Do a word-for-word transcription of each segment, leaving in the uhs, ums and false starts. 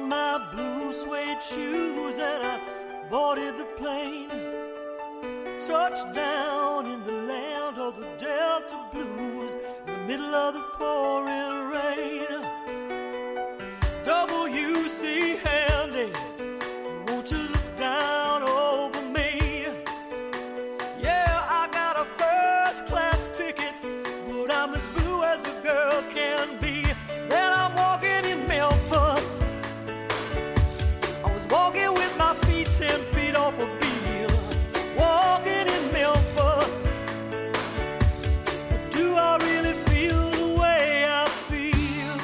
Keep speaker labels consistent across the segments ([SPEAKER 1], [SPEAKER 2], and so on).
[SPEAKER 1] on my blue suede shoes and I boarded the plane. Touched down in the land of the Delta Blues in the middle of the pouring rain. W C Handy, won't you look down over me? Yeah, I got a first class ticket, but I'm as blue as a girl can be. Then I'm walking in Memphis. I was walking with my feet ten feet off a beam. Walking in Memphis. But do I really feel the way I feel?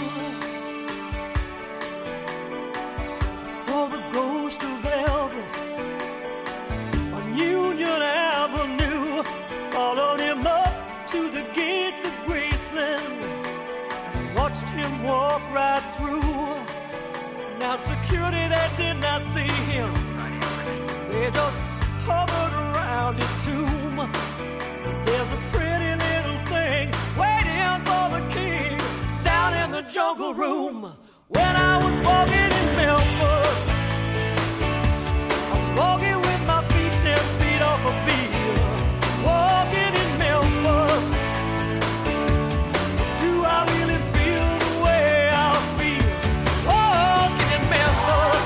[SPEAKER 1] Saw the ghost of Elvis on Union Avenue. Followed him up to the gates of Graceland. Watched him walk right through. Now security, they did not see him. They just hovered around his tomb. There's a pretty little thing waiting for the king down in the jungle room. When I was walking in Memphis, I was walking with my feet ten feet off a beam. Walking in Memphis. Do I really feel the way I feel? Walking in Memphis.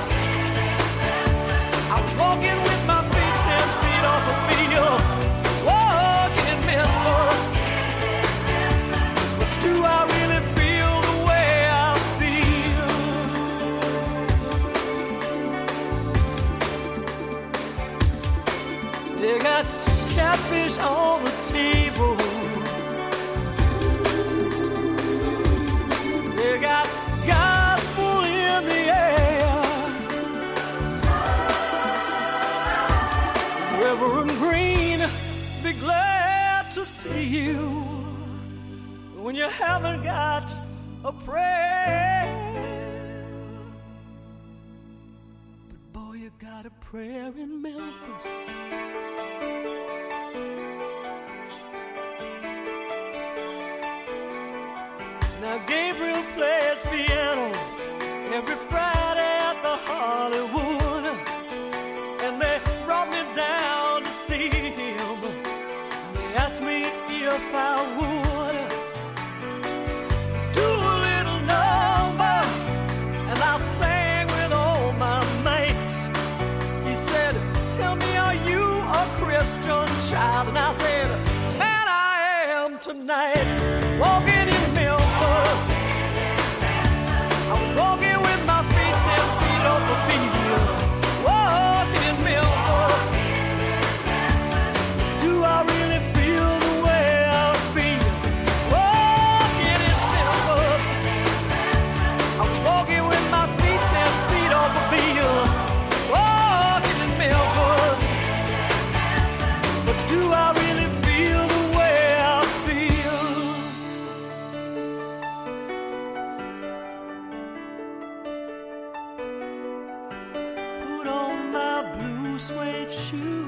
[SPEAKER 1] I was walking with my feet ten feet off a beam. Walking in Memphis. But do I really feel the way I feel? They got catfish on the table. They got gospel in the air. Reverend Green, be glad to see you when you haven't got a prayer. But boy, you got a prayer in Memphis. Now Gabriel plays piano every Friday at the Hollywood, and they brought me down to see him. They asked me if I would do a little number, and I sang with all my mates. He said, "Tell me, are you a Christian child?" And I said, "Man, I am tonight." Walking in Memphis, I was walking with my feet ten feet off the beam. Walking in Memphis. Do I really feel the way I feel? Walking in Memphis. I was walking with my feet ten feet off the beam. Walking in Memphis. But do I really feel the way I feel? Put on my blue suede shoes.